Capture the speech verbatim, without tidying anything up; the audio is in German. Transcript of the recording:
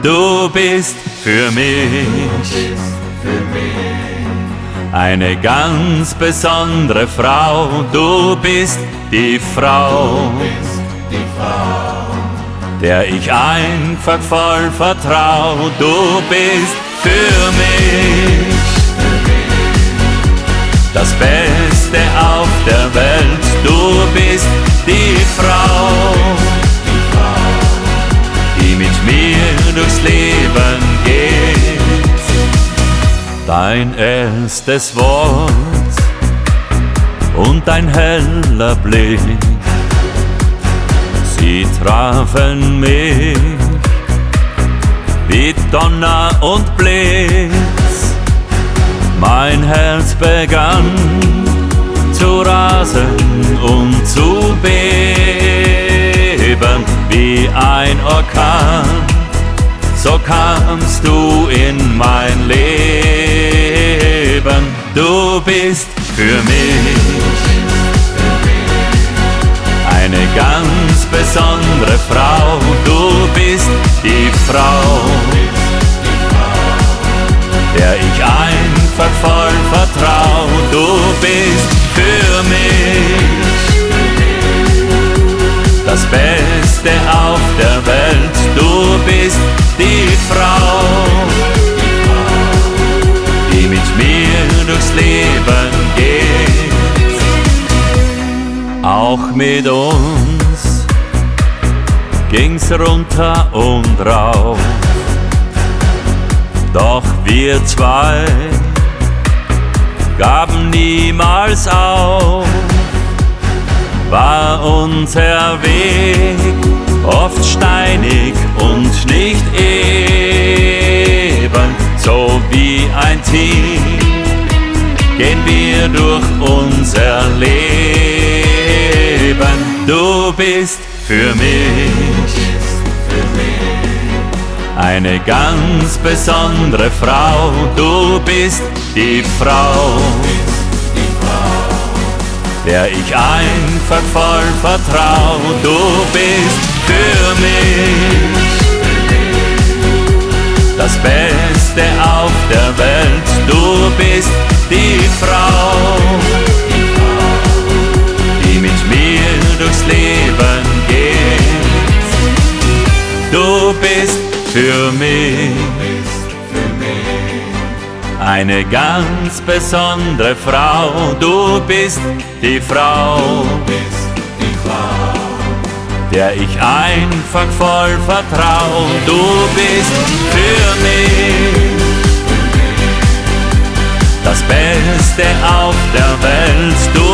du bist für mich eine ganz besondere Frau. Du bist die Frau, der ich einfach voll vertrau. Du bist für mich das Beste auf der Welt. Du bist die Frau, die mit mir durchs Leben geht. Dein erstes Wort und dein heller Blick, sie trafen mich wie Donner und Blitz. Mein Herz begann zu rasen und zu beben wie ein Orkan. So kamst du in mein Leben. Du bist für mich eine ganz besondere Frau. Du bist die Frau, der ich einfach voll vertrau. Du bist für mich das Beste auf der Welt. Du bist die Frau, die mit mir durchs Leben geht. Auch mit uns ging's runter und rauf, doch wir zwei gaben niemals auf. War unser Weg oft steinig und nicht eben, so wie ein Team gehen wir durch unser Leben. Du bist für mich eine ganz besondere Frau. Du bist die Frau, der ich einfach voll vertrau. Du bist für mich das Beste auf der Welt. Du bist die Frau, die mit mir durchs Leben geht. Du bist für mich eine ganz besondere Frau. Du bist die Frau, der ich einfach voll vertrau. Du bist für mich das Beste auf der Welt. Du